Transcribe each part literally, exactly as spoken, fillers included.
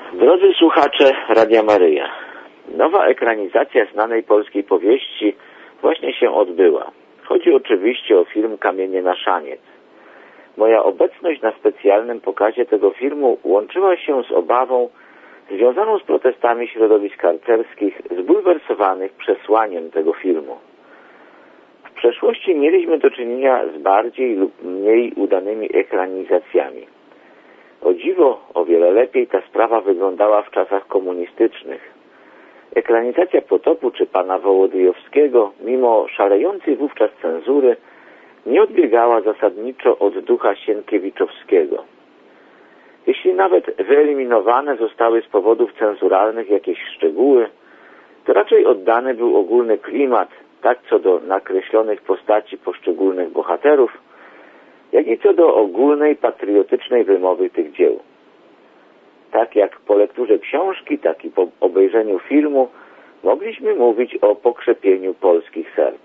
Drodzy słuchacze Radia Maryja, nowa ekranizacja znanej polskiej powieści właśnie się odbyła. Chodzi oczywiście o film Kamienie na szaniec. Moja obecność na specjalnym pokazie tego filmu łączyła się z obawą związaną z protestami środowisk harcerskich zbulwersowanych przesłaniem tego filmu. W przeszłości mieliśmy do czynienia z bardziej lub mniej udanymi ekranizacjami. O dziwo, o wiele lepiej ta sprawa wyglądała w czasach komunistycznych. Ekranizacja Potopu czy pana Wołodyjowskiego, mimo szalejącej wówczas cenzury, nie odbiegała zasadniczo od ducha sienkiewiczowskiego. Jeśli nawet wyeliminowane zostały z powodów cenzuralnych jakieś szczegóły, to raczej oddany był ogólny klimat, tak co do nakreślonych postaci poszczególnych bohaterów, jak i co do ogólnej patriotycznej wymowy tych dzieł. Tak jak po lekturze książki, tak i po obejrzeniu filmu mogliśmy mówić o pokrzepieniu polskich serc.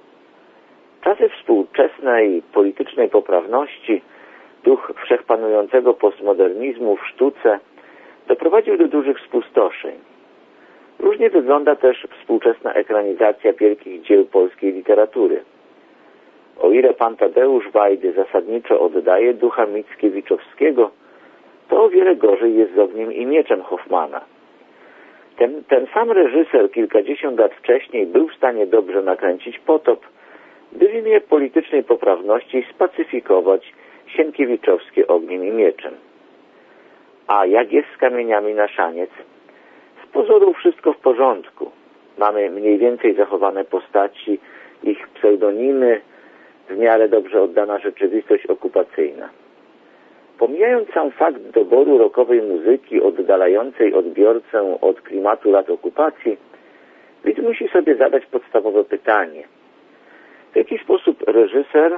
Czasy współczesnej politycznej poprawności, duch wszechpanującego postmodernizmu w sztuce doprowadził do dużych spustoszeń. Różnie wygląda też współczesna ekranizacja wielkich dzieł polskiej literatury. O ile pan Tadeusz Wajdy zasadniczo oddaje ducha Mickiewiczowskiego, to o wiele gorzej jest z Ogniem i Mieczem Hoffmana. Ten, ten sam reżyser kilkadziesiąt lat wcześniej był w stanie dobrze nakręcić Potop, by w imię politycznej poprawności spacyfikować sienkiewiczowskie Ogniem i Mieczem. A jak jest z Kamieniami na szaniec? Z pozoru wszystko w porządku. Mamy mniej więcej zachowane postaci, ich pseudonimy, w miarę dobrze oddana rzeczywistość okupacyjna. Pomijając sam fakt doboru rockowej muzyki oddalającej odbiorcę od klimatu lat okupacji, widz musi sobie zadać podstawowe pytanie. W jaki sposób reżyser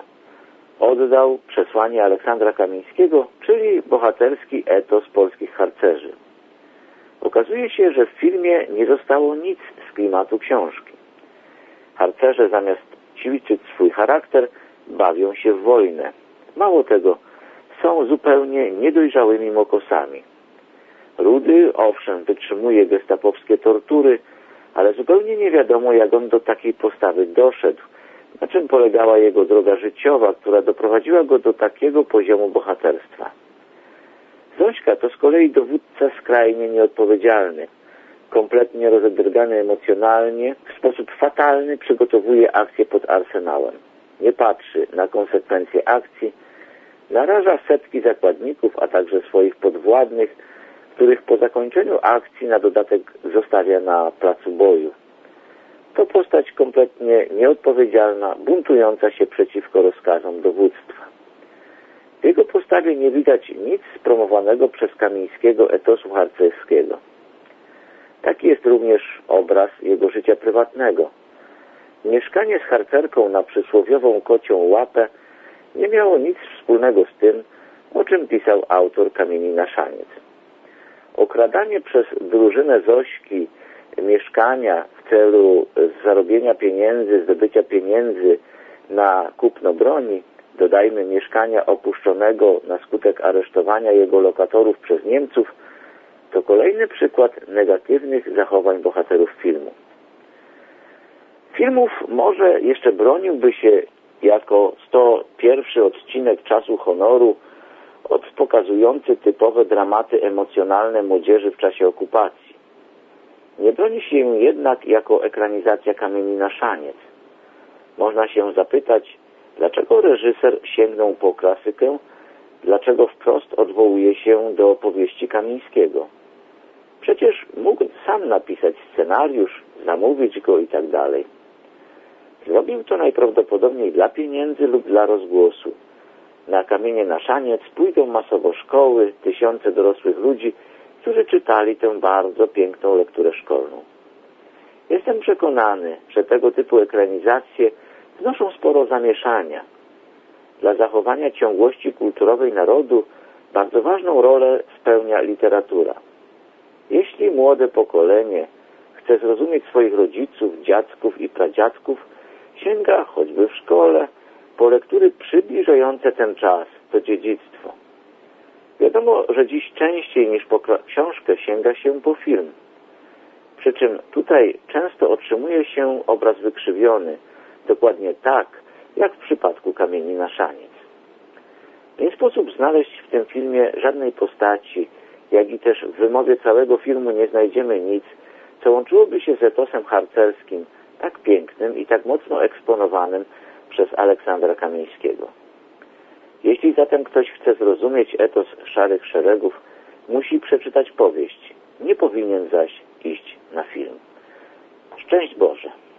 oddał przesłanie Aleksandra Kamińskiego, czyli bohaterski etos polskich harcerzy? Okazuje się, że w filmie nie zostało nic z klimatu książki. Harcerze zamiast ćwiczyć swój charakter, bawią się w wojnę. Mało tego, są zupełnie niedojrzałymi mokosami. Rudy, owszem, wytrzymuje gestapowskie tortury, ale zupełnie nie wiadomo, jak on do takiej postawy doszedł, na czym polegała jego droga życiowa, która doprowadziła go do takiego poziomu bohaterstwa. Zośka to z kolei dowódca skrajnie nieodpowiedzialny, kompletnie rozedrgany emocjonalnie, w sposób fatalny przygotowuje akcję pod arsenałem. Nie patrzy na konsekwencje akcji, naraża setki zakładników, a także swoich podwładnych, których po zakończeniu akcji na dodatek zostawia na placu boju. To postać kompletnie nieodpowiedzialna, buntująca się przeciwko rozkazom dowództwa. W jego postawie nie widać nic spromowanego przez Kamińskiego etosu harcerskiego. Taki jest również obraz jego życia prywatnego. Mieszkanie z harcerką na przysłowiową kocią łapę nie miało nic wspólnego z tym, o czym pisał autor Kamieni na szaniec. Okradanie przez drużynę Zośki mieszkania w celu zarobienia pieniędzy, zdobycia pieniędzy na kupno broni, dodajmy mieszkania opuszczonego na skutek aresztowania jego lokatorów przez Niemców, to kolejny przykład negatywnych zachowań bohaterów filmu. Filmów może jeszcze broniłby się jako sto pierwszy odcinek Czasu Honoru od pokazujący typowe dramaty emocjonalne młodzieży w czasie okupacji. Nie broni się jednak jako ekranizacja Kamieni na szaniec. Można się zapytać, dlaczego reżyser sięgnął po klasykę, dlaczego wprost odwołuje się do powieści Kamińskiego. Przecież mógł sam napisać scenariusz, zamówić go i tak dalej. Zrobił to najprawdopodobniej dla pieniędzy lub dla rozgłosu. Na Kamienie na szaniec pójdą masowo szkoły, tysiące dorosłych ludzi, którzy czytali tę bardzo piękną lekturę szkolną. Jestem przekonany, że tego typu ekranizacje wnoszą sporo zamieszania. Dla zachowania ciągłości kulturowej narodu bardzo ważną rolę spełnia literatura. Jeśli młode pokolenie chce zrozumieć swoich rodziców, dziadków i pradziadków, sięga choćby w szkole po lektury przybliżające ten czas, to dziedzictwo. Wiadomo, że dziś częściej niż po książkę sięga się po film. Przy czym tutaj często otrzymuje się obraz wykrzywiony, dokładnie tak, jak w przypadku Kamieni na szaniec. Nie sposób znaleźć w tym filmie żadnej postaci, jak i też w wymowie całego filmu nie znajdziemy nic, co łączyłoby się z etosem harcerskim, tak pięknym i tak mocno eksponowanym przez Aleksandra Kamińskiego. Jeśli zatem ktoś chce zrozumieć etos Szarych Szeregów, musi przeczytać powieść, nie powinien zaś iść na film. Szczęść Boże!